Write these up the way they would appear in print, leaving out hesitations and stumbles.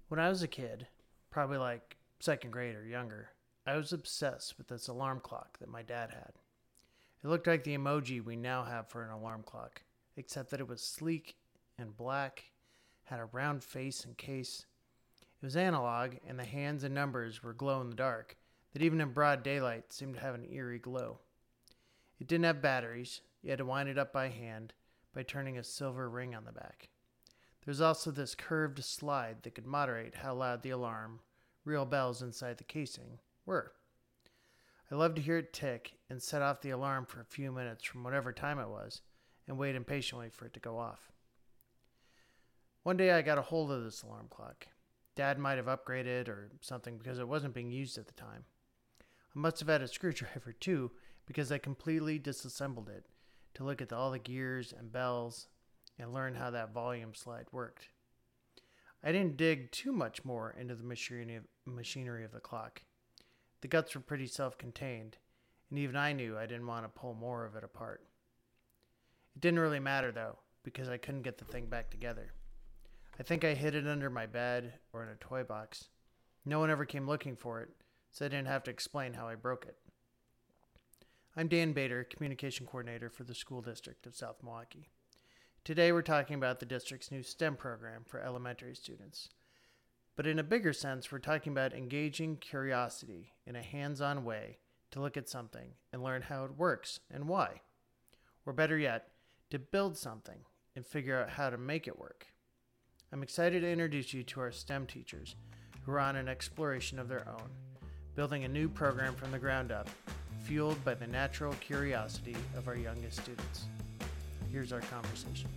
When I was a kid, probably like second grade or younger, I was obsessed with this alarm clock that my dad had. It looked like the emoji we now have for an alarm clock, except that it was sleek and black, had a round face and case. It was analog, and the hands and numbers were glow in the dark, that even in broad daylight seemed to have an eerie glow. It didn't have batteries. You had to wind it up by hand by turning a silver ring on the back. There was also this curved slide that could moderate how loud the alarm, real bells inside the casing, were. I loved to hear it tick and set off the alarm for a few minutes from whatever time it was and wait impatiently for it to go off. One day I got a hold of this alarm clock. Dad might have upgraded or something because it wasn't being used at the time. I must have had a screwdriver too because I completely disassembled it to look at all the gears and bells and learn how that volume slide worked. I didn't dig too much more into the machinery of the clock. The guts were pretty self-contained, and even I knew I didn't want to pull more of it apart. It didn't really matter, though, because I couldn't get the thing back together. I think I hid it under my bed or in a toy box. No one ever came looking for it, so I didn't have to explain how I broke it. I'm Dan Bader, Communication Coordinator for the School District of South Milwaukee. Today we're talking about the district's new STEM program for elementary students. But in a bigger sense, we're talking about engaging curiosity in a hands-on way to look at something and learn how it works and why. Or better yet, to build something and figure out how to make it work. I'm excited to introduce you to our STEM teachers who are on an exploration of their own, building a new program from the ground up, fueled by the natural curiosity of our youngest students. Here's our conversation.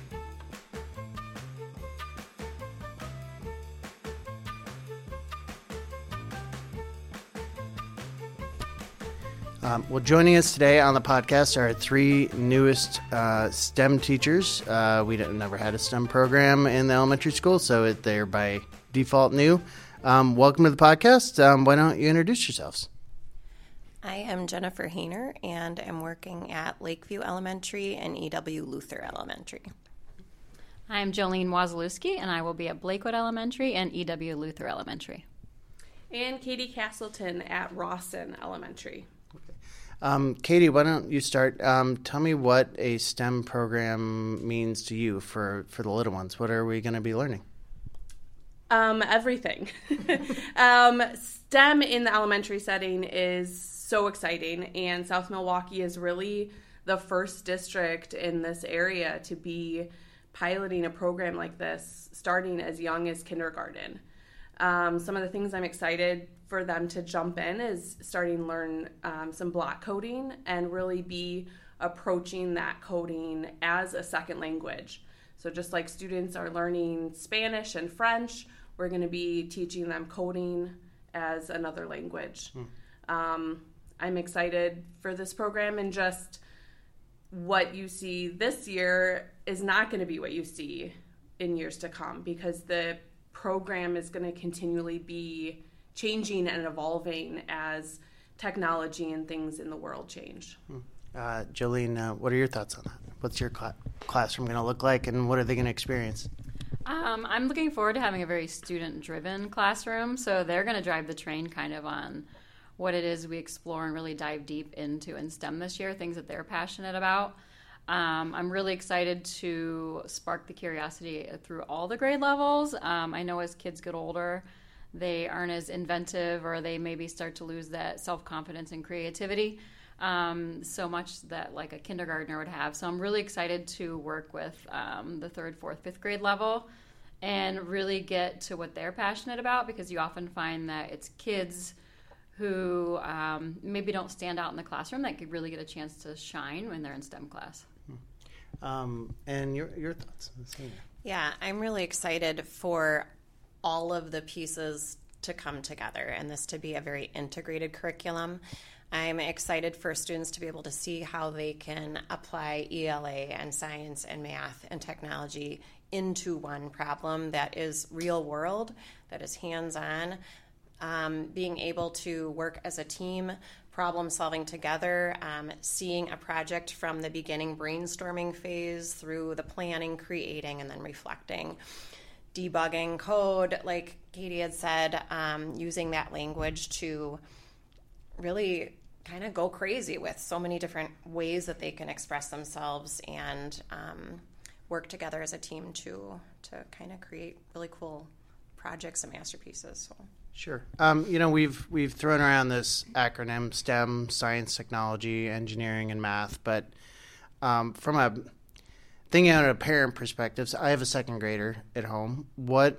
Joining us today on the podcast are our three newest STEM teachers. We never had a STEM program in the elementary school, so they're by default new. Welcome to the podcast. Why don't you introduce yourselves? I am Jennifer Hayner, and I'm working at Lakeview Elementary and E.W. Luther Elementary. I'm Jolene Wazalewski, and I will be at Blakewood Elementary and E.W. Luther Elementary. And Katie Castleton at Rawson Elementary. Katie, why don't you start? Tell me what a STEM program means to you for the little ones. What are we going to be learning? Everything. STEM in the elementary setting is so exciting, and South Milwaukee is really the first district in this area to be piloting a program like this starting as young as kindergarten. Some of the things I'm excited for them to jump in is starting to learn some block coding and really be approaching that coding as a second language. So just like students are learning Spanish and French, we're going to be teaching them coding as another language. I'm excited for this program, and just what you see this year is not going to be what you see in years to come, because the program is going to continually be changing and evolving as technology and things in the world change. Jolene, what are your thoughts on that? What's your classroom going to look like, and what are they going to experience? I'm looking forward to having a very student-driven classroom, so they're going to drive the train kind of on what it is we explore and really dive deep into in STEM this year, things that they're passionate about. I'm really excited to spark the curiosity through all the grade levels. I know as kids get older, they aren't as inventive, or they maybe start to lose that self-confidence and creativity so much that like a kindergartner would have. So I'm really excited to work with the 3rd, 4th, 5th grade level and really get to what they're passionate about, because you often find that it's kids who maybe don't stand out in the classroom that could really get a chance to shine when they're in STEM class. And your thoughts? Yeah, I'm really excited for all of the pieces to come together and this to be a very integrated curriculum. I'm excited for students to be able to see how they can apply ELA and science and math and technology into one problem that is real world, that is hands-on. Being able to work as a team, problem solving together, seeing a project from the beginning brainstorming phase through the planning, creating, and then reflecting. debugging code, like Katie had said, using that language to really kind of go crazy with so many different ways that they can express themselves and work together as a team to kind of create really cool projects and masterpieces. So. Sure. We've thrown around this acronym STEM: science, technology, engineering, and math. But from a thinking out of a parent perspective, so I have a second grader at home. What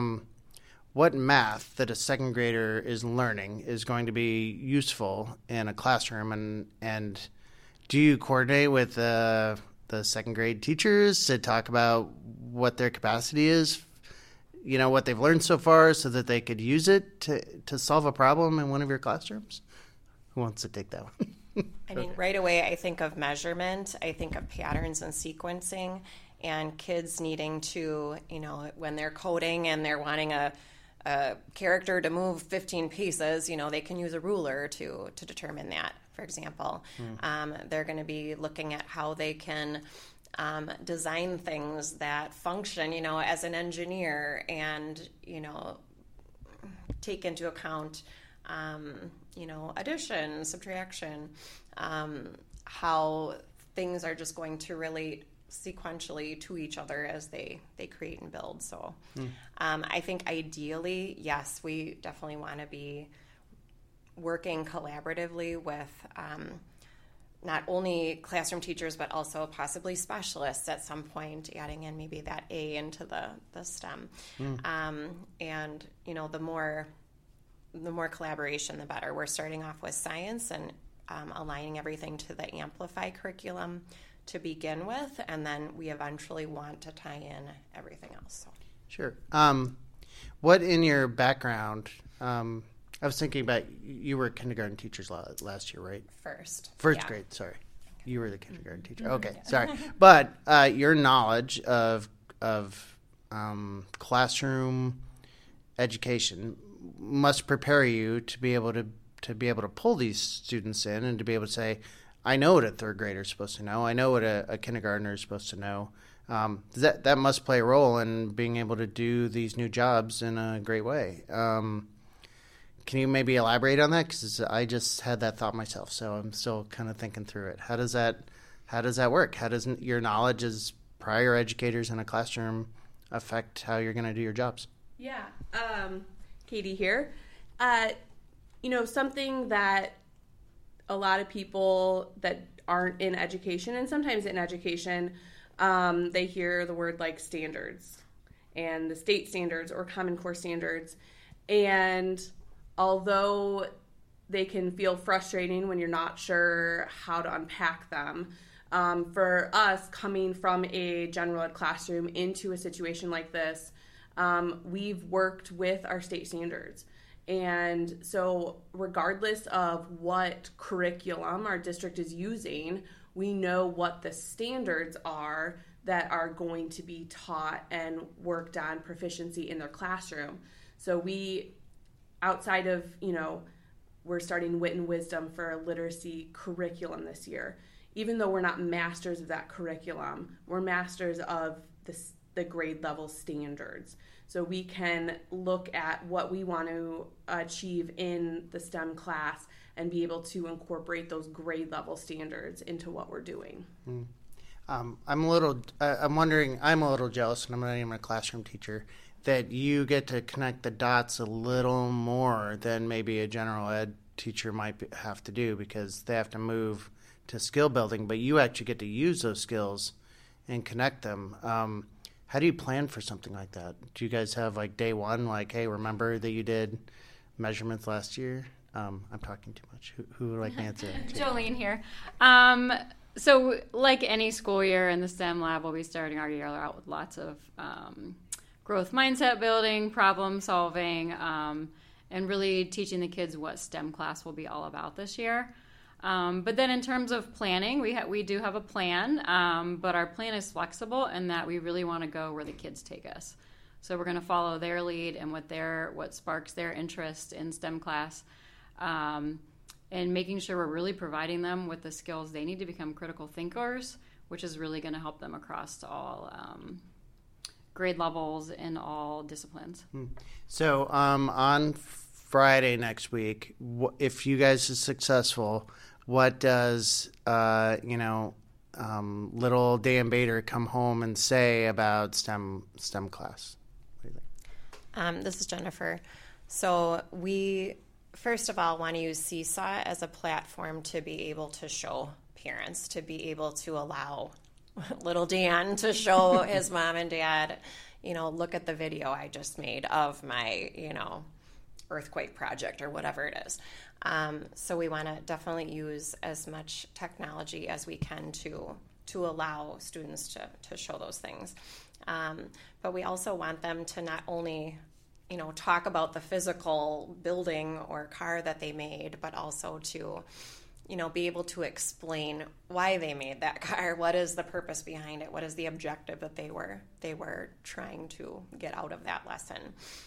math that a second grader is learning is going to be useful in a classroom, and do you coordinate with the second grade teachers to talk about what their capacity is, what they've learned so far, so that they could use it to solve a problem in one of your classrooms? Who wants to take that one? I mean, right away, I think of measurement. I think of patterns and sequencing, and kids needing to, when they're coding and they're wanting a character to move 15 pieces, they can use a ruler to determine that, for example. They're going to be looking at how they can design things that function, as an engineer, and, take into account addition, subtraction, how things are just going to relate sequentially to each other as they create and build. So I think ideally, yes, we definitely want to be working collaboratively with not only classroom teachers, but also possibly specialists at some point, adding in maybe that A into the STEM. And, the more collaboration, the better. We're starting off with science and aligning everything to the Amplify curriculum to begin with, and then we eventually want to tie in everything else. So. Sure. What in your background, I was thinking about, you were kindergarten teachers last year, right? First yeah. Grade, sorry. You were the kindergarten teacher. Okay, yeah. Sorry. But your knowledge of classroom education must prepare you to be able to pull these students in and to be able to say, I know what a third grader is supposed to know. I know what a kindergartner is supposed to know. That must play a role in being able to do these new jobs in a great way. Can you maybe elaborate on that? Because I just had that thought myself, so I'm still kind of thinking through it. How does that work? How does your knowledge as prior educators in a classroom affect how you're going to do your jobs? Yeah. Katie here. Something that a lot of people that aren't in education, and sometimes in education, they hear the word like standards and the state standards or Common Core standards. And although they can feel frustrating when you're not sure how to unpack them, for us coming from a general ed classroom into a situation like this, we've worked with our state standards. And so regardless of what curriculum our district is using, we know what the standards are that are going to be taught and worked on proficiency in their classroom. So we, outside of, we're starting Wit and Wisdom for a literacy curriculum this year. Even though we're not masters of that curriculum, we're masters of the grade level standards. So we can look at what we want to achieve in the STEM class and be able to incorporate those grade level standards into what we're doing. I'm a little jealous, and I'm not even a classroom teacher, that you get to connect the dots a little more than maybe a general ed teacher might have to do, because they have to move to skill building, but you actually get to use those skills and connect them. How do you plan for something like that? Do you guys have like day one, like, hey, remember that you did measurements last year? I'm talking too much. Who would like to answer? Jolene here. So like any school year in the STEM lab, we'll be starting our year out with lots of growth mindset building, problem solving, and really teaching the kids what STEM class will be all about this year. But then in terms of planning, we do have a plan, but our plan is flexible in that we really want to go where the kids take us. So we're going to follow their lead and what sparks their interest in STEM class, and making sure we're really providing them with the skills they need to become critical thinkers, which is really going to help them across all grade levels in all disciplines. So on Friday next week, if you guys are successful, what does little Dan Bader come home and say about STEM class? What do you think? This is Jennifer. So we, first of all, want to use Seesaw as a platform to be able to show parents, to be able to allow little Dan to show his mom and dad, look at the video I just made of my, earthquake project or whatever it is. So we want to definitely use as much technology as we can to allow students to show those things. But we also want them to not only, talk about the physical building or car that they made, but also to, be able to explain why they made that car. What is the purpose behind it? What is the objective that they were trying to get out of that lesson?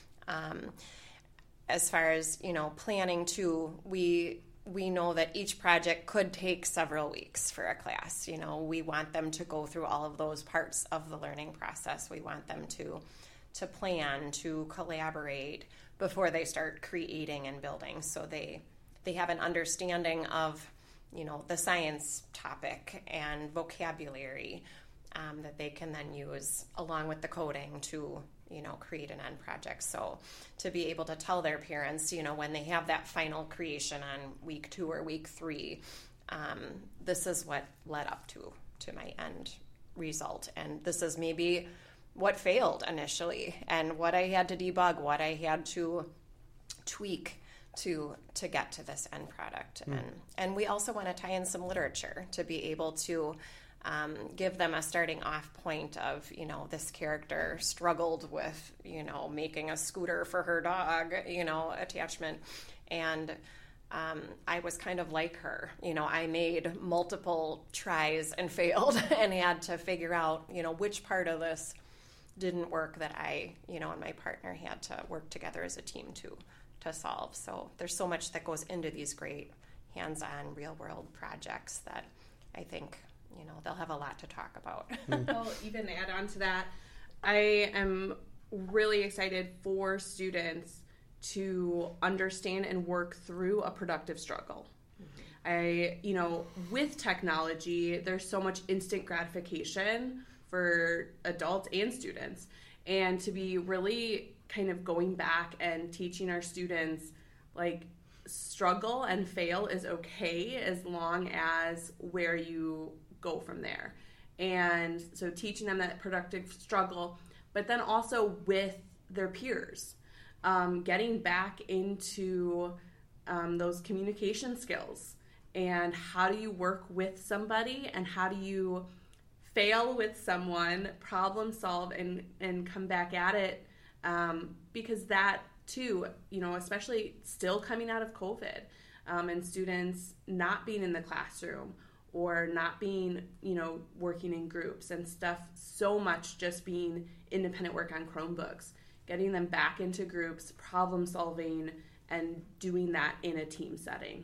As far as, planning too, we know that each project could take several weeks for a class. We want them to go through all of those parts of the learning process. We want them to plan, to collaborate before they start creating and building, so they have an understanding of, the science topic and vocabulary that they can then use along with the coding to, create an end project. So to be able to tell their parents, when they have that final creation on week 2 or week 3, this is what led up to my end result. And this is maybe what failed initially and what I had to debug, what I had to tweak to get to this end product. And we also want to tie in some literature to be able to give them a starting off point of, this character struggled with, making a scooter for her dog, attachment. And I was kind of like her. I made multiple tries and failed and had to figure out, which part of this didn't work that I, and my partner had to work together as a team to solve. So there's so much that goes into these great hands-on real-world projects that I think, they'll have a lot to talk about. I'll even add on to that. I am really excited for students to understand and work through a productive struggle. With technology, there's so much instant gratification for adults and students. And to be really kind of going back and teaching our students, like, struggle and fail is okay as long as where you go from there. And so teaching them that productive struggle, but then also with their peers, getting back into those communication skills and how do you work with somebody and how do you fail with someone, problem solve and come back at it, because that too, especially still coming out of COVID, and students not being in the classroom or not being, working in groups and stuff, so much just being independent work on Chromebooks, getting them back into groups, problem solving, and doing that in a team setting.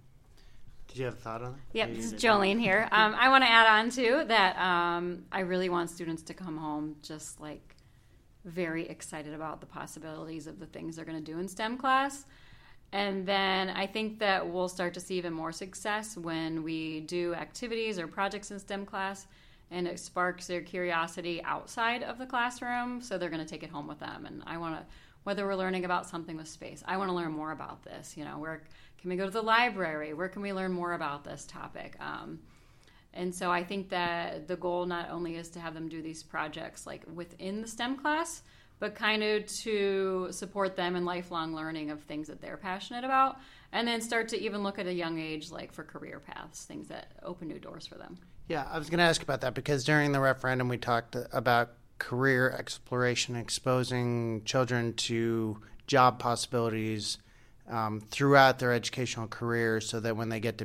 Did you have a thought on that? Yep, this is Jolene here. I want to add on too that I really want students to come home just like very excited about the possibilities of the things they're going to do in STEM class. And then I think that we'll start to see even more success when we do activities or projects in STEM class and it sparks their curiosity outside of the classroom, so they're going to take it home with them. And I want to, whether we're learning about something with space, I want to learn more about this. Where can we go to the library? Where can we learn more about this topic? And so I think that the goal not only is to have them do these projects like within the STEM class, but kind of to support them in lifelong learning of things that they're passionate about, and then start to even look at a young age like for career paths, things that open new doors for them. Yeah, I was going to ask about that because during the referendum we talked about career exploration, exposing children to job possibilities throughout their educational career, so that when they get to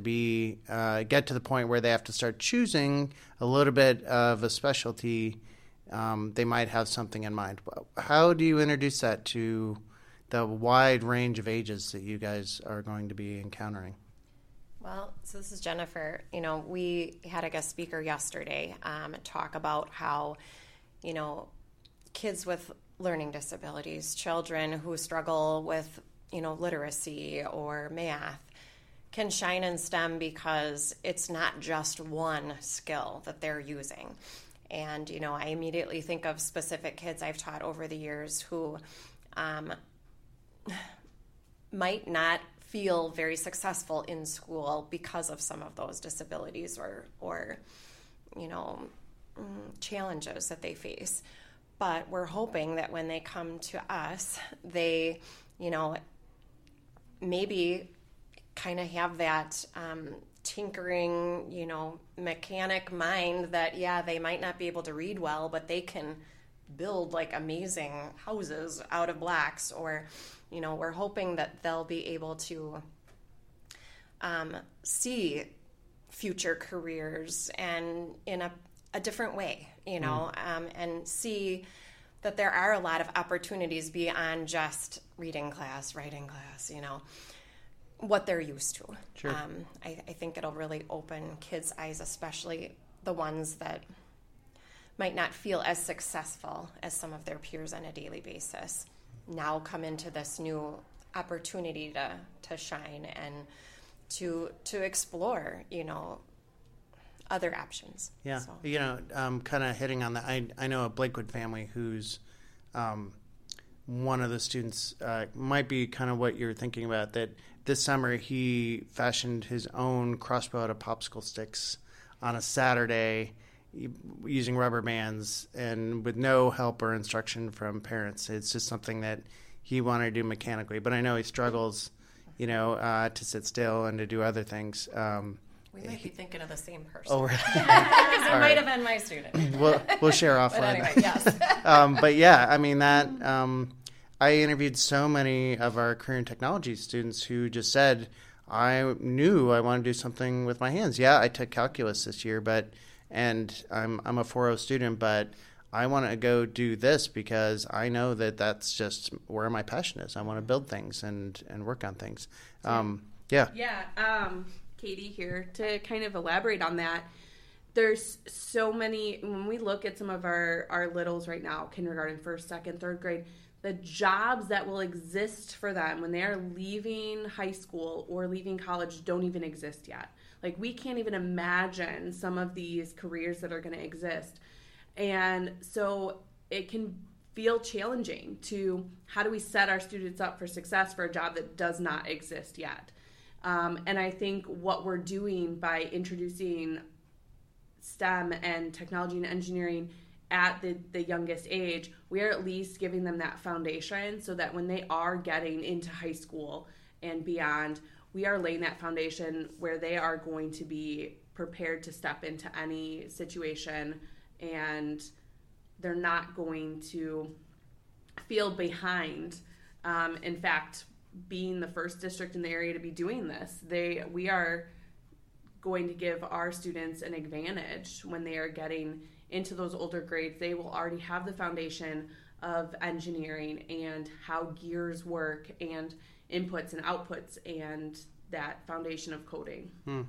the point where they have to start choosing a little bit of a specialty, they might have something in mind. How do you introduce that to the wide range of ages that you guys are going to be encountering? Well, so this is Jennifer. We had a guest speaker yesterday talk about how, kids with learning disabilities, children who struggle with, literacy or math, can shine in STEM because it's not just one skill that they're using. And, I immediately think of specific kids I've taught over the years who might not feel very successful in school because of some of those disabilities or challenges that they face. But we're hoping that when they come to us, they, maybe kind of have that tinkering, mechanic mind that, they might not be able to read well, but they can build like amazing houses out of blocks. Or, we're hoping that they'll be able to see future careers and in a different way, and see that there are a lot of opportunities beyond just reading class, writing class, what they're used to. Sure. I think it'll really open kids' eyes, especially the ones that might not feel as successful as some of their peers on a daily basis, now come into this new opportunity to shine and to explore, other options. Yeah. So. Kind of hitting on that. I know a Blakewood family who's one of the students might be kind of what you're thinking about, that this summer he fashioned his own crossbow out of popsicle sticks on a Saturday using rubber bands and with no help or instruction from parents. It's just something that he wanted to do mechanically. But I know he struggles, to sit still and to do other things. We might be thinking of the same person. Oh, right. Because it might have been my student. We'll share offline. But anyway, yes. But yeah, I mean that. I interviewed so many of our career and technology students who just said, I knew I wanted to do something with my hands. Yeah, I took calculus this year, and I'm a 4.0 student, but I want to go do this because I know that that's just where my passion is. I want to build things and work on things. Yeah. Katie here to kind of elaborate on that. There's so many, when we look at some of our littles right now, kindergarten, first, second, third grade, the jobs that will exist for them when they are leaving high school or leaving college don't even exist yet. Like, we can't even imagine some of these careers that are going to exist. And so it can feel challenging to, how do we set our students up for success for a job that does not exist yet? And I think what we're doing by introducing STEM and technology and engineering at the youngest age, we are at least giving them that foundation so that when they are getting into high school and beyond, we are laying that foundation where they are going to be prepared to step into any situation, and they're not going to feel behind. In fact, being the first district in the area to be doing this, we are going to give our students an advantage when they are getting into those older grades. They will already have the foundation of engineering and how gears work and inputs and outputs and that foundation of coding.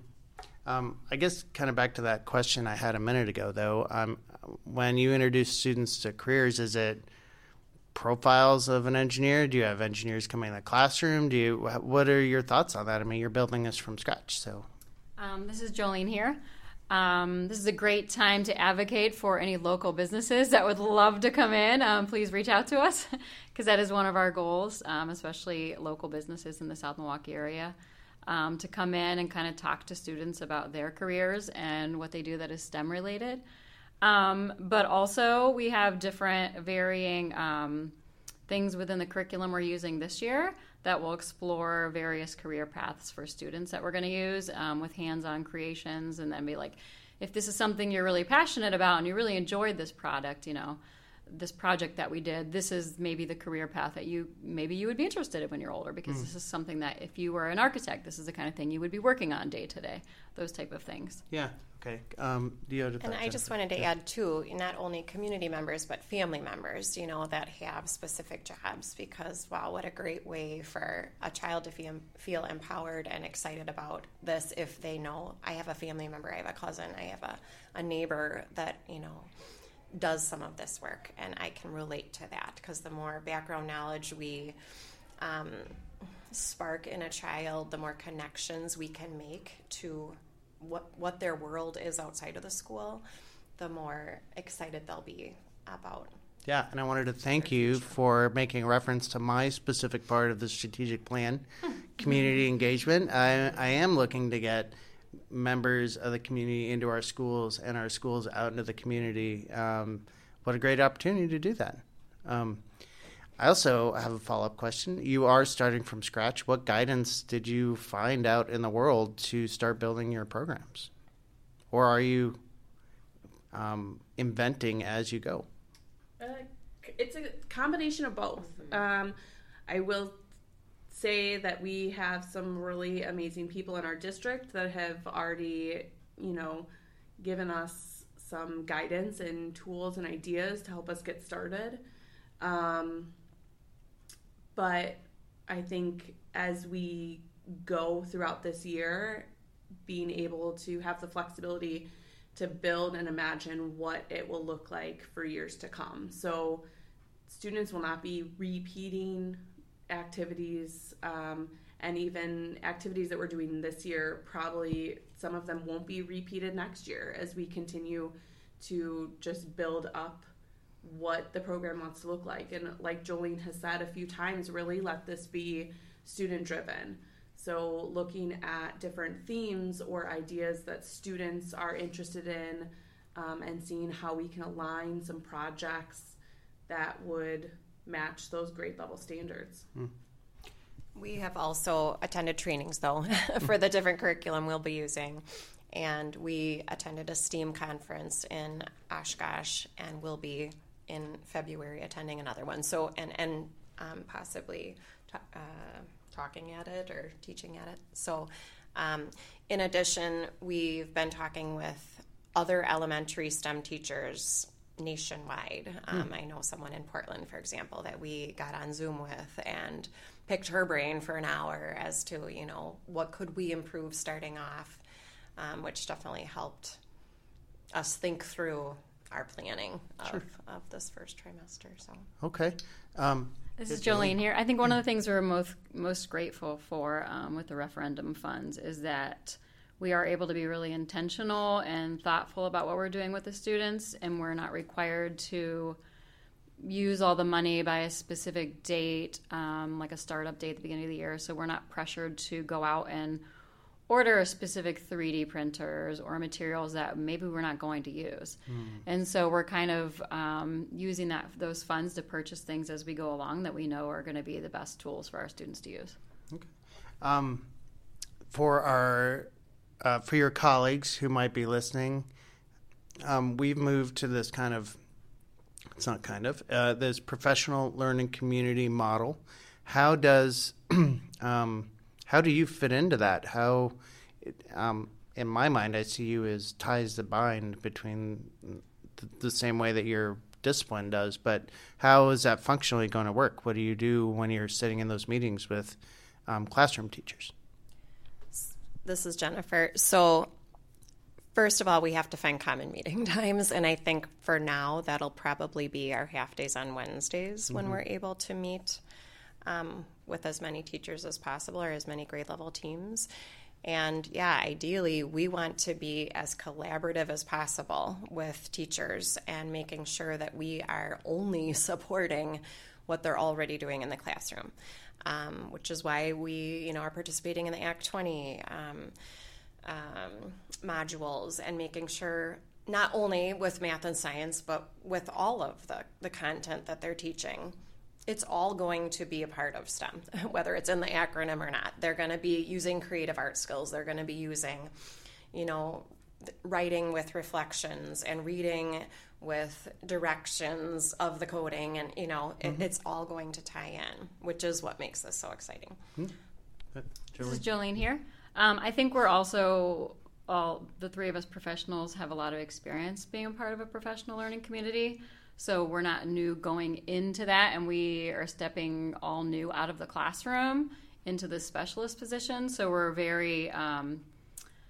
I guess kind of back to that question I had a minute ago, though. When you introduce students to careers, is it profiles of an engineer? Do you have engineers coming in the classroom? What are your thoughts on that? I mean, you're building this from scratch, so. This is Jolene here. This is a great time to advocate for any local businesses that would love to come in. Please reach out to us because that is one of our goals, especially local businesses in the South Milwaukee area, to come in and kind of talk to students about their careers and what they do that is STEM related. But also we have different varying things within the curriculum we're using this year that will explore various career paths for students that we're going to use with hands-on creations, and then be like, if this is something you're really passionate about and you really enjoyed this product, this project that we did, this is maybe the career path that you would be interested in when you're older, because this is something that if you were an architect, this is the kind of thing you would be working on day to day, those type of things. Yeah. Okay. And I just wanted to add too, not only community members, but family members, that have specific jobs, because wow, what a great way for a child to feel empowered and excited about this if they know, I have a family member, I have a cousin, I have a neighbor that, does some of this work, and I can relate to that because the more background knowledge we spark in a child, the more connections we can make to what their world is outside of the school, the more excited they'll be about. Yeah, and I wanted to thank you for making reference to my specific part of the strategic plan, community engagement. I am looking to get members of the community into our schools and our schools out into the community. What a great opportunity to do that. I also have a follow-up question. You are starting from scratch. What guidance did you find out in the world to start building your programs? Or are you inventing as you go? It's a combination of both. I will say that we have some really amazing people in our district that have already, given us some guidance and tools and ideas to help us get started. But I think as we go throughout this year, being able to have the flexibility to build and imagine what it will look like for years to come. So students will not be repeating activities, and even activities that we're doing this year, probably some of them won't be repeated next year as we continue to just build up what the program wants to look like. And like Jolene has said a few times, really let this be student driven. So looking at different themes or ideas that students are interested in, and seeing how we can align some projects that would match those grade level standards. We have also attended trainings, though, for the different curriculum we'll be using. And we attended a STEAM conference in Oshkosh, and we'll be in February attending another one. So, and possibly talking at it or teaching at it. So, in addition, we've been talking with other elementary STEM teachers nationwide. I know someone in Portland, for example, that we got on Zoom with and picked her brain for an hour as to, what could we improve starting off, which definitely helped us think through our planning of this first trimester. So Okay. This is Jolene here. I think one of the things we're most grateful for with the referendum funds is that we are able to be really intentional and thoughtful about what we're doing with the students, and we're not required to use all the money by a specific date, like a startup date at the beginning of the year. So we're not pressured to go out and order specific 3D printers or materials that maybe we're not going to use. And so we're kind of using those funds to purchase things as we go along that we know are going to be the best tools for our students to use. Okay. For your colleagues who might be listening, we've moved to this this professional learning community model. How do you fit into that? How, in my mind, I see you as ties that bind between the same way that your discipline does, but how is that functionally going to work? What do you do when you're sitting in those meetings with classroom teachers? This is Jennifer. So first of all, we have to find common meeting times, and I think for now that'll probably be our half days on Wednesdays when we're able to meet with as many teachers as possible or as many grade level teams. And yeah, ideally we want to be as collaborative as possible with teachers and making sure that we are only supporting what they're already doing in the classroom, which is why we are participating in the Act 20 modules and making sure not only with math and science, but with all of the content that they're teaching, it's all going to be a part of STEM, whether it's in the acronym or not. They're going to be using creative art skills. They're going to be using, writing with reflections and reading with directions of the coding. And, it's all going to tie in, which is what makes this so exciting. This is Jolene here. I think we're also, the three of us professionals have a lot of experience being a part of a professional learning community. So we're not new going into that, and we are stepping all new out of the classroom into the specialist position. So we're very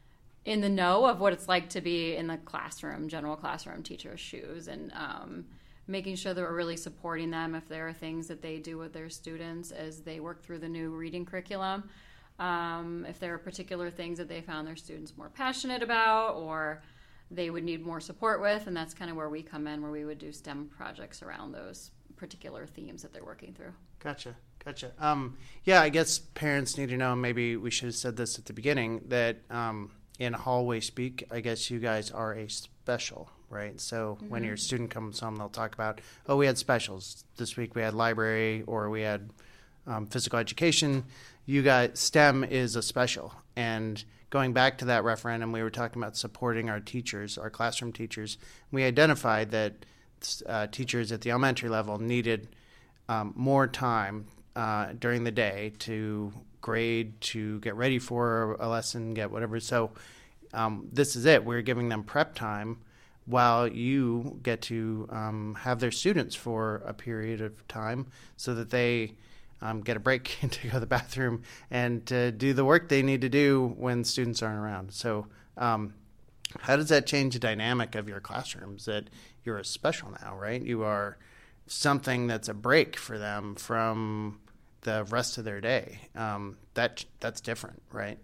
in the know of what it's like to be in the classroom, general classroom teacher's shoes, and making sure that we're really supporting them if there are things that they do with their students as they work through the new reading curriculum. If there are particular things that they found their students more passionate about or they would need more support with, and that's kind of where we come in, where we would do STEM projects around those particular themes that they're working through. Gotcha. Yeah, I guess parents need to know, maybe we should have said this at the beginning, that in hallway speak, I guess you guys are a special, right? So when your student comes home, they'll talk about, oh, we had specials. This week we had library, or we had physical education. You guys, STEM is a special. And going back to that referendum, we were talking about supporting our teachers, our classroom teachers. We identified that teachers at the elementary level needed more time during the day to grade, to get ready for a lesson, get whatever. So this is it. We're giving them prep time while you get to have their students for a period of time so that they get a break to go to the bathroom and to do the work they need to do when students aren't around. So how does that change the dynamic of your classrooms, that you're a special now, right? You are something that's a break for them from the rest of their day. That's different, right?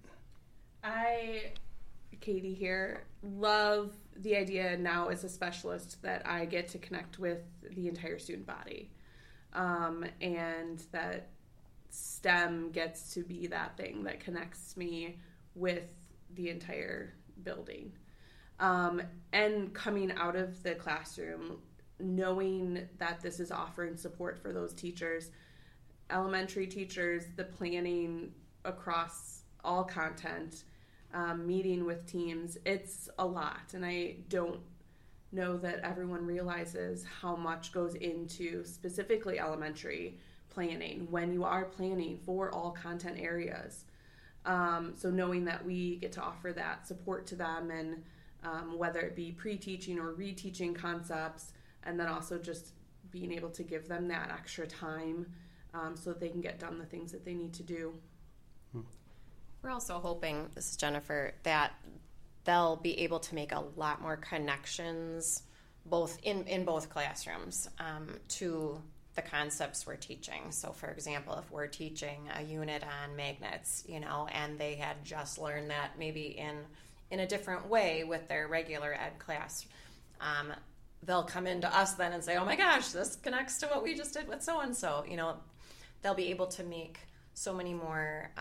Katie here, love the idea now as a specialist that I get to connect with the entire student body. And that STEM gets to be that thing that connects me with the entire building. And coming out of the classroom, knowing that this is offering support for those teachers, elementary teachers, the planning across all content, meeting with teams, it's a lot. And I don't know that everyone realizes how much goes into specifically elementary planning when you are planning for all content areas. So knowing that we get to offer that support to them, and whether it be pre-teaching or reteaching concepts, and then also just being able to give them that extra time so that they can get done the things that they need to do. We're also hoping, this is Jennifer, that they'll be able to make a lot more connections both in both classrooms to the concepts we're teaching. So for example, if we're teaching a unit on magnets, and they had just learned that maybe in a different way with their regular ed class, they'll come into us then and say, oh my gosh, this connects to what we just did with so-and-so. They'll be able to make so many more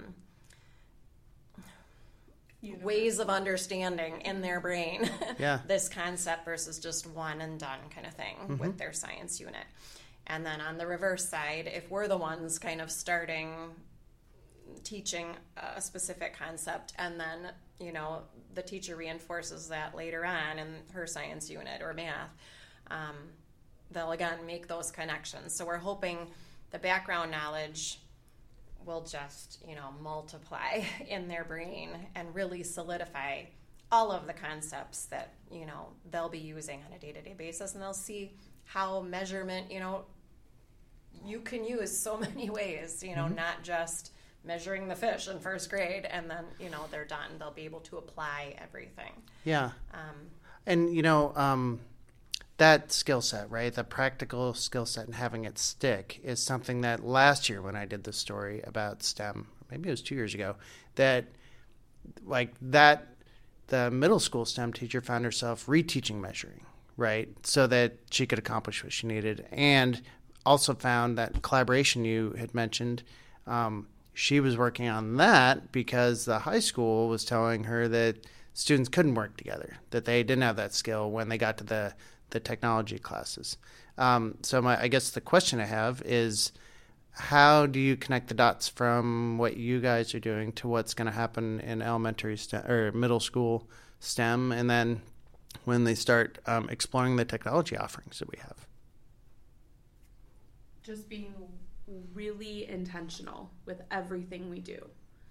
ways of understanding in their brain this concept versus just one and done kind of thing with their science unit. And then on the reverse side, if we're the ones kind of starting teaching a specific concept, and then the teacher reinforces that later on in her science unit or math, they'll again make those connections. So we're hoping the background knowledge will just multiply in their brain and really solidify all of the concepts that they'll be using on a day-to-day basis, and they'll see how measurement you can use so many ways, not just measuring the fish in first grade and then they're done. They'll be able to apply everything. And that skill set, right, the practical skill set and having it stick is something that last year when I did the story about STEM, maybe it was 2 years ago, that the middle school STEM teacher found herself reteaching measuring, right, so that she could accomplish what she needed, and also found that collaboration you had mentioned. She was working on that because the high school was telling her that students couldn't work together, that they didn't have that skill when they got to the technology classes. So I guess the question I have is, how do you connect the dots from what you guys are doing to what's going to happen in elementary STEM or middle school STEM, and then when they start exploring the technology offerings that we have? Just being really intentional with everything we do.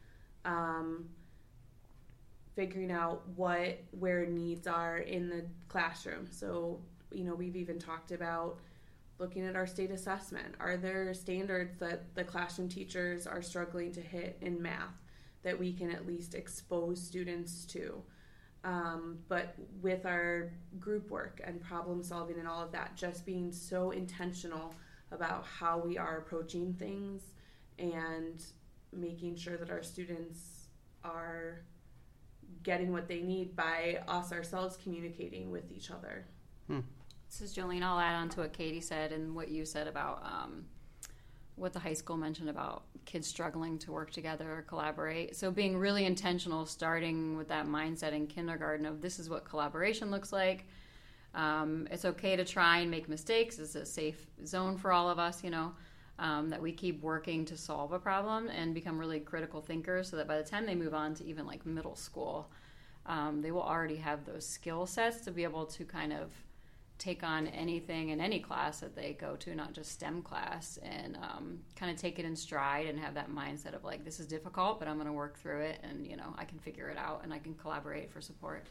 Figuring out where needs are in the classroom. So, we've even talked about looking at our state assessment. Are there standards that the classroom teachers are struggling to hit in math that we can at least expose students to. But with our group work and problem solving and all of that, just being so intentional about how we are approaching things and making sure that our students are getting what they need by us ourselves communicating with each other. This is Jolene. I'll add on to what Katie said and what you said about what the high school mentioned about kids struggling to work together or collaborate. So being really intentional, starting with that mindset in kindergarten of this is what collaboration looks like. It's okay to try and make mistakes. It's a safe zone for all of us, that we keep working to solve a problem and become really critical thinkers so that by the time they move on to even like middle school, they will already have those skill sets to be able to kind of take on anything in any class that they go to, not just STEM class, and kind of take it in stride and have that mindset of like, this is difficult, but I'm going to work through it, and I can figure it out and I can collaborate for support.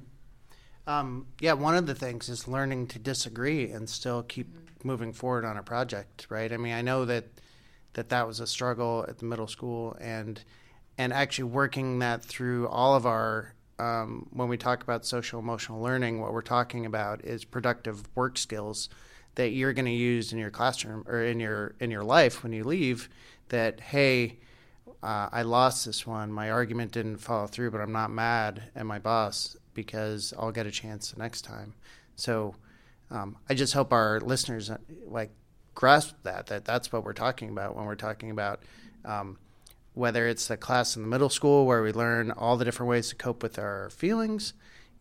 Yeah, one of the things is learning to disagree and still keep moving forward on a project, right? I mean, I know that was a struggle at the middle school, and actually working that through all of our when we talk about social emotional learning, what we're talking about is productive work skills that you're going to use in your classroom or in your life when you leave. That, hey, I lost this one. My argument didn't follow through, but I'm not mad at my boss because I'll get a chance the next time. So I just hope our listeners grasp that's what we're talking about when we're talking about whether it's the class in the middle school where we learn all the different ways to cope with our feelings,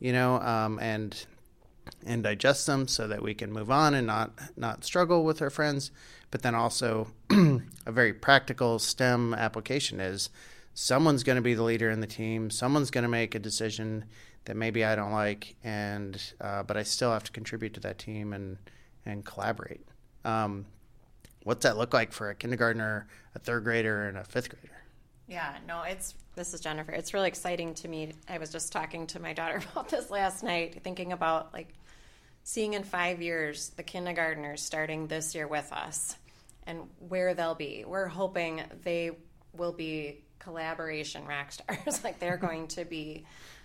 and digest them so that we can move on and not struggle with our friends. But then also a very practical STEM application is someone's going to be the leader in the team. Someone's going to make a decision that maybe I don't like, but I still have to contribute to that team and collaborate. What's that look like for a kindergartner, a third grader, and a fifth grader? Yeah, no, this is Jennifer. It's really exciting to me. I was just talking to my daughter about this last night, thinking about seeing in 5 years the kindergartners starting this year with us and where they'll be. We're hoping they will be collaboration rock stars. They're going to be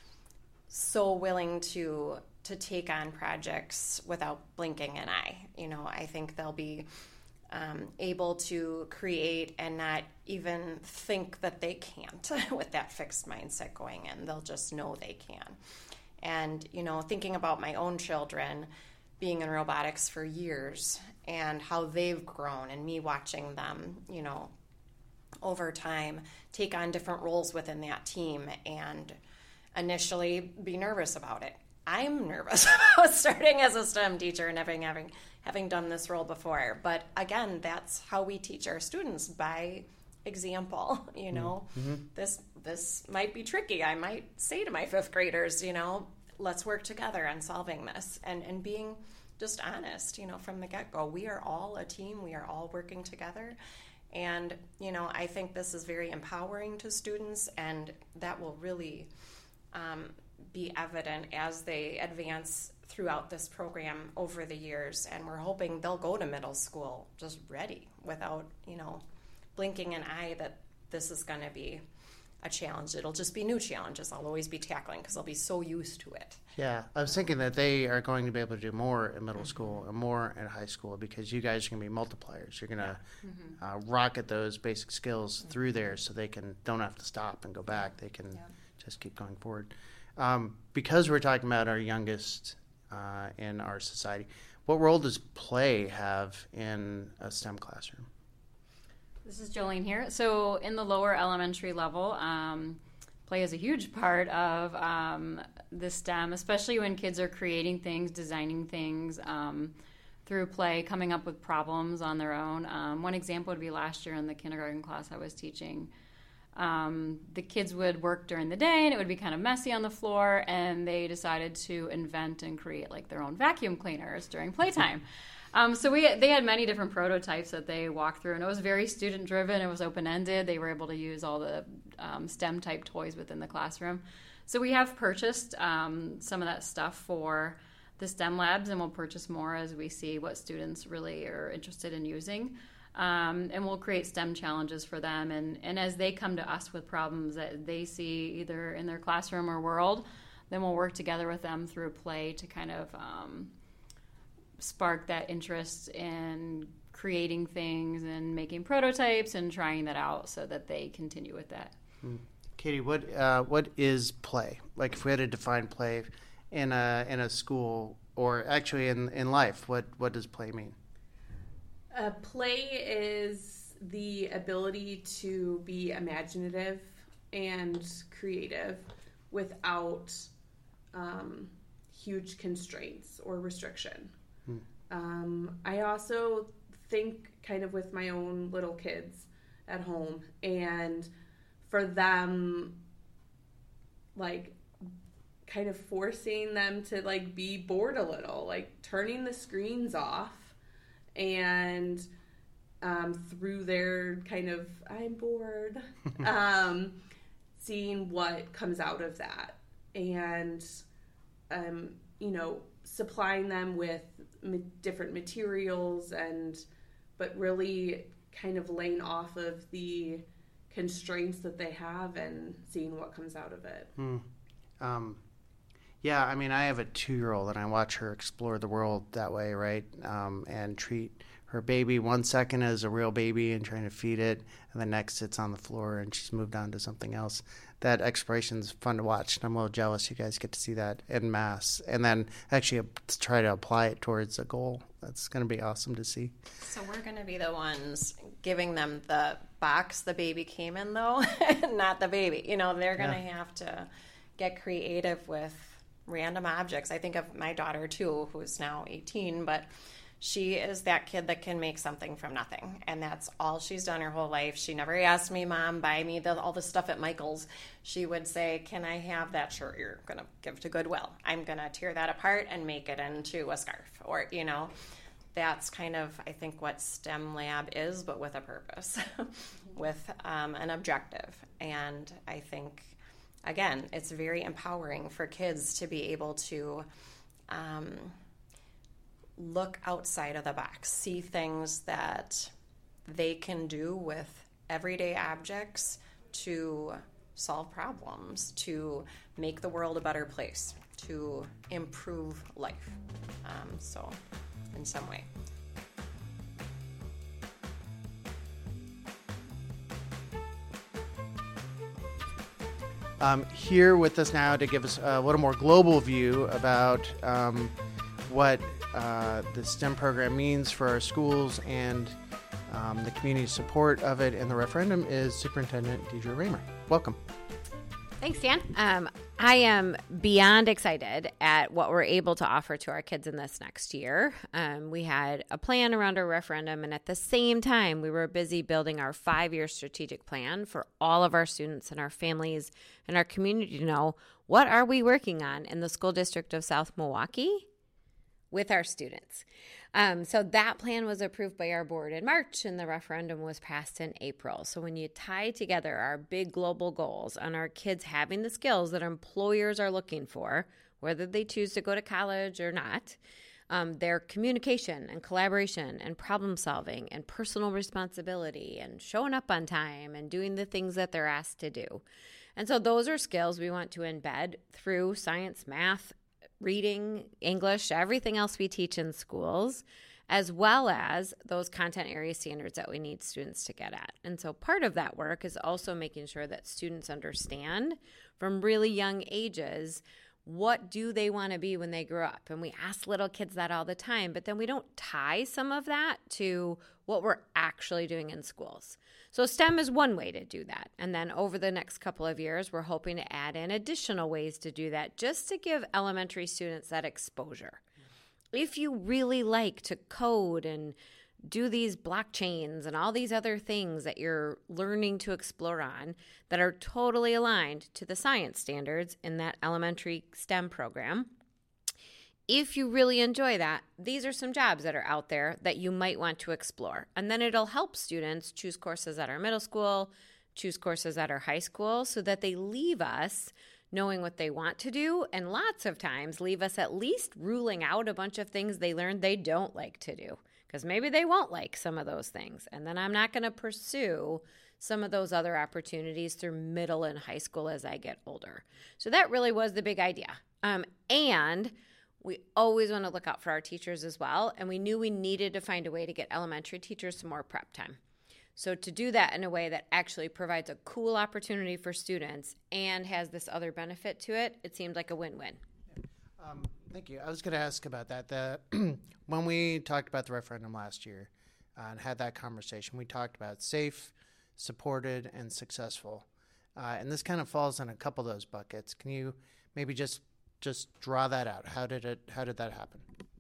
so willing to take on projects without blinking an eye. I think they'll be able to create and not even think that they can't with that fixed mindset going in. They'll just know they can. And, thinking about my own children being in robotics for years and how they've grown and me watching them, over time take on different roles within that team and initially be nervous about it. I'm nervous about starting as a STEM teacher and having done this role before. But again, that's how we teach our students, by example. This might be tricky. I might say to my fifth graders, let's work together on solving this, and being just honest, from the get-go. We are all a team. We are all working together. And, I think this is very empowering to students, and that will really be evident as they advance throughout this program over the years. And we're hoping they'll go to middle school just ready without, blinking an eye that this is going to be a challenge. It'll just be new challenges I'll always be tackling because I'll be so used to it. Yeah, I was thinking that they are going to be able to do more in middle school and more in high school because you guys are going to be multipliers. You're going to rocket those basic skills through there so they don't have to stop and go back. They can just keep going forward. Because we're talking about our youngest in our society, what role does play have in a STEM classroom? This is Jolene here. So in the lower elementary level, play is a huge part of the STEM, especially when kids are creating things, designing things through play, coming up with problems on their own. One example would be last year in the kindergarten class I was teaching. The kids would work during the day and it would be kind of messy on the floor, and they decided to invent and create their own vacuum cleaners during playtime. So they had many different prototypes that they walked through, and it was very student driven. It was open ended. They were able to use all the STEM type toys within the classroom. So we have purchased some of that stuff for the STEM labs, and we'll purchase more as we see what students really are interested in using. And we'll create STEM challenges for them. And as they come to us with problems that they see either in their classroom or world, then we'll work together with them through play to kind of spark that interest in creating things and making prototypes and trying that out so that they continue with that. Katie, what is play? Like, if we had to define play in a school, or actually in life, what does play mean? Play is the ability to be imaginative and creative without huge constraints or restriction. I also think kind of with my own little kids at home, and for them, like, kind of forcing them to, like, be bored a little, like turning the screens off, and through their kind of, I'm bored, seeing what comes out of that, and supplying them with different materials, but really kind of laying off of the constraints that they have and seeing what comes out of it. Yeah, I mean, I have a 2-year-old, and I watch her explore the world that way, right? And treat her baby 1 second as a real baby and trying to feed it, and the next it's on the floor and she's moved on to something else. That exploration is fun to watch, and I'm a little jealous you guys get to see that en masse, and then actually try to apply it towards a goal. That's going to be awesome to see. So we're going to be the ones giving them the box the baby came in, though, not the baby. They're going to have to get creative with random objects. I think of my daughter, too, who's now 18, but she is that kid that can make something from nothing, and that's all she's done her whole life. She never asked me, Mom, buy me all the stuff at Michael's. She would say, can I have that shirt you're going to give to Goodwill? I'm going to tear that apart and make it into a scarf. Or, that's kind of, I think, what STEM Lab is, but with a purpose, with an objective. And I think, again, it's very empowering for kids to be able to look outside of the box, see things that they can do with everyday objects to solve problems, to make the world a better place, to improve life. So, in some way. Here with us now to give us a little more global view about what the STEM program means for our schools and the community support of it in the referendum is Superintendent Deidre Raymer. Welcome. Thanks, Dan. I am beyond excited at what we're able to offer to our kids in this next year. We had a plan around our referendum, and at the same time, we were busy building our 5-year strategic plan for all of our students and our families and our community to know what are we working on in the school district of South Milwaukee with our students. So that plan was approved by our board in March, and the referendum was passed in April. So when you tie together our big global goals on our kids having the skills that employers are looking for, whether they choose to go to college or not, their communication and collaboration and problem solving and personal responsibility and showing up on time and doing the things that they're asked to do. And so those are skills we want to embed through science, math, reading, English, everything else we teach in schools, as well as those content area standards that we need students to get at. And so part of that work is also making sure that students understand from really young ages, what do they want to be when they grow up? And we ask little kids that all the time, but then we don't tie some of that to what we're actually doing in schools. So STEM is one way to do that. And then over the next couple of years, we're hoping to add in additional ways to do that just to give elementary students that exposure. If you really like to code and do these blockchains and all these other things that you're learning to explore on that are totally aligned to the science standards in that elementary STEM program, if you really enjoy that, these are some jobs that are out there that you might want to explore. And then it'll help students choose courses at our middle school, choose courses at our high school, so that they leave us knowing what they want to do, and lots of times leave us at least ruling out a bunch of things they learned they don't like to do. because maybe they won't like some of those things. And then I'm not going to pursue some of those other opportunities through middle and high school as I get older. So that really was the big idea. And we always want to look out for our teachers as well. And we knew we needed to find a way to get elementary teachers some more prep time. So to do that in a way that actually provides a cool opportunity for students and has this other benefit to it, it seemed like a win-win. Thank you. I was going to ask about that. When we talked about the referendum last year and had that conversation, we talked about safe, supported, and successful. And this kind of falls in a couple of those buckets. Can you maybe just draw that out? How did that happen?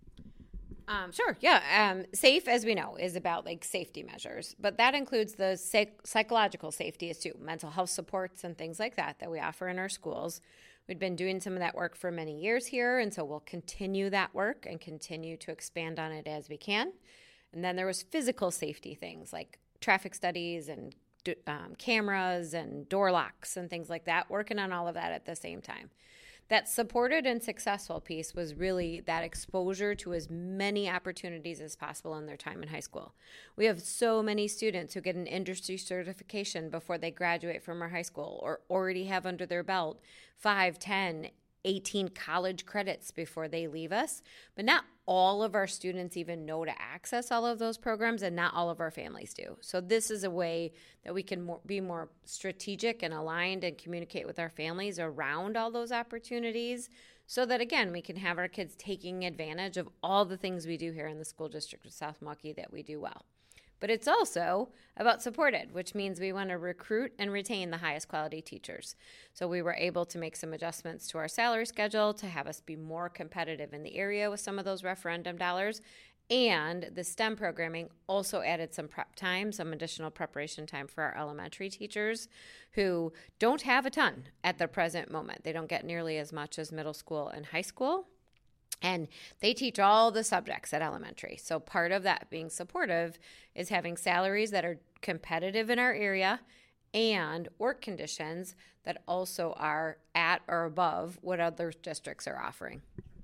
Sure. Yeah. Safe, as we know, is about like safety measures, but that includes the psychological safety too, mental health supports and things like that we offer in our schools. We've been doing some of that work for many years here, and so we'll continue that work and continue to expand on it as we can. And then there was physical safety things like traffic studies and cameras and door locks and things like that, working on all of that at the same time. That supported and successful piece was really that exposure to as many opportunities as possible in their time in high school. We have so many students who get an industry certification before they graduate from our high school or already have under their belt 5, 10, 18 college credits before they leave us. But not all of our students even know to access all of those programs, and not all of our families do. So this is a way that we can be more strategic and aligned and communicate with our families around all those opportunities so that, again, we can have our kids taking advantage of all the things we do here in the school district of South Milwaukee that we do well. But it's also about supported, which means we want to recruit and retain the highest quality teachers. So we were able to make some adjustments to our salary schedule to have us be more competitive in the area with some of those referendum dollars. And the STEM programming also added some prep time, some additional preparation time for our elementary teachers who don't have a ton at the present moment. They don't get nearly as much as middle school and high school. And they teach all the subjects at elementary. So part of that being supportive is having salaries that are competitive in our area and work conditions that also are at or above what other districts are offering.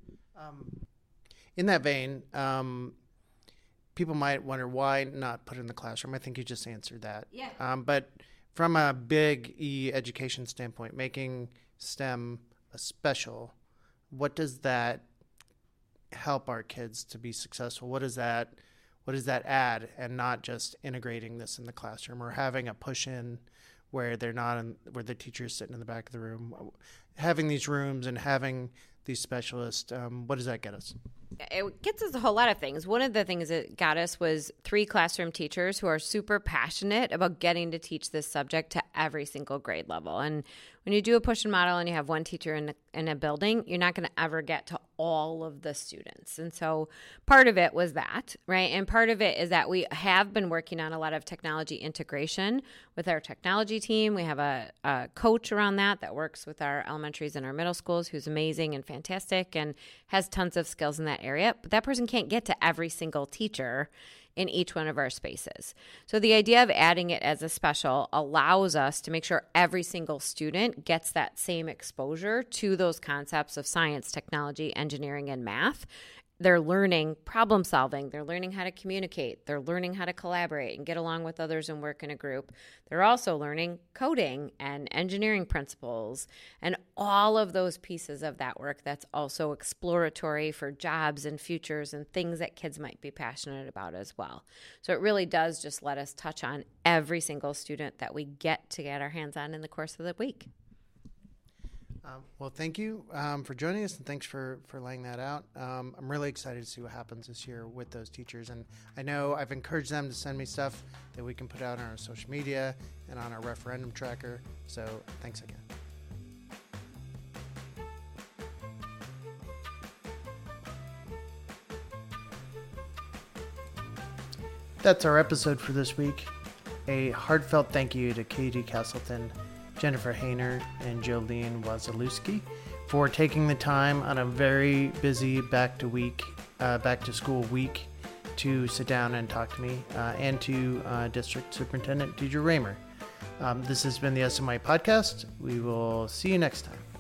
In that vein, people might wonder why not put it in the classroom. I think you just answered that. Yeah. But from a big education standpoint, making STEM a special, what does that help our kids to be successful? What does that add, and not just integrating this in the classroom or having a push in where they're not where the teacher is sitting in the back of the room, having these rooms and having these specialists, what does that get us? It gets us a whole lot of things. One of the things it got us was 3 classroom teachers who are super passionate about getting to teach this subject to every single grade level. And when you do a push-in model and you have one teacher in a building, you're not going to ever get to all of the students. And so part of it was that, right? And part of it is that we have been working on a lot of technology integration with our technology team. We have a coach around that works with our elementaries and our middle schools who's amazing and fantastic and has tons of skills in that area. But that person can't get to every single teacher in each one of our spaces. So the idea of adding it as a special allows us to make sure every single student gets that same exposure to those concepts of science, technology, engineering, and math. They're learning problem solving. They're learning how to communicate. They're learning how to collaborate and get along with others and work in a group. They're also learning coding and engineering principles and all of those pieces of that work that's also exploratory for jobs and futures and things that kids might be passionate about as well. So it really does just let us touch on every single student that we get to get our hands on in the course of the week. Well, thank you for joining us, and thanks for laying that out. I'm really excited to see what happens this year with those teachers, and I know I've encouraged them to send me stuff that we can put out on our social media and on our referendum tracker, so thanks again. That's our episode for this week. A heartfelt thank you to Katie Castleton, Jennifer Hayner, and Jolene Wazalewski for taking the time on a very busy back to school week to sit down and talk to me, and to District Superintendent Deidre Raymer. This has been the SMY Podcast. We will see you next time.